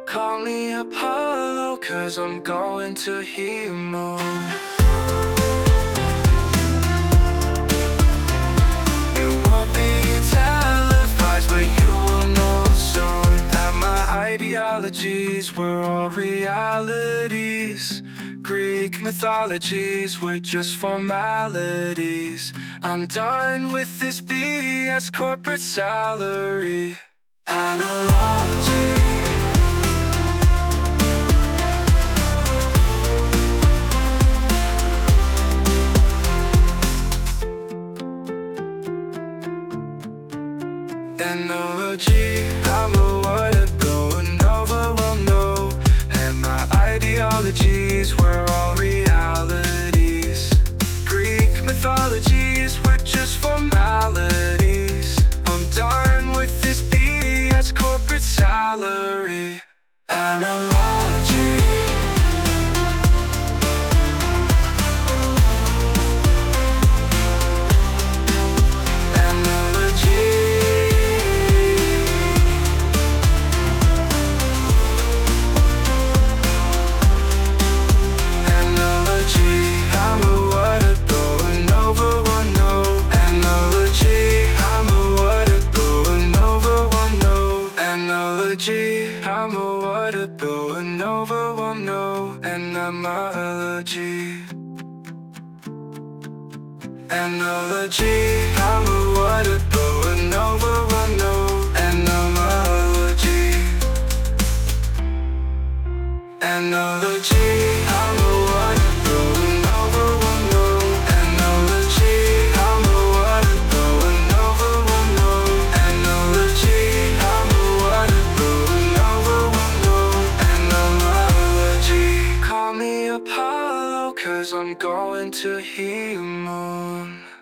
Call me Apollo, cause I'm going to hear moon. It won't be televised, but you will know soon that my ideologies were all realities. Greek mythologies were just formalities. I'm done with this BS corporate salary analogy. Analogy, I'm a word going over, well no. And my ideologies were all realities. Greek mythologies were just formalities. I'm done with this BS corporate salary analogy. I'm a water going over, one no, and I'm allergy. Analogy, I'm a water going over, one no, and I'm allergy. Analogy, I'm a water going over, one no, analogy. I'm a water going over, one no, analogy. I'm a water going over, one no, analogy. Call me Apollo, cause I'm going to hear moon.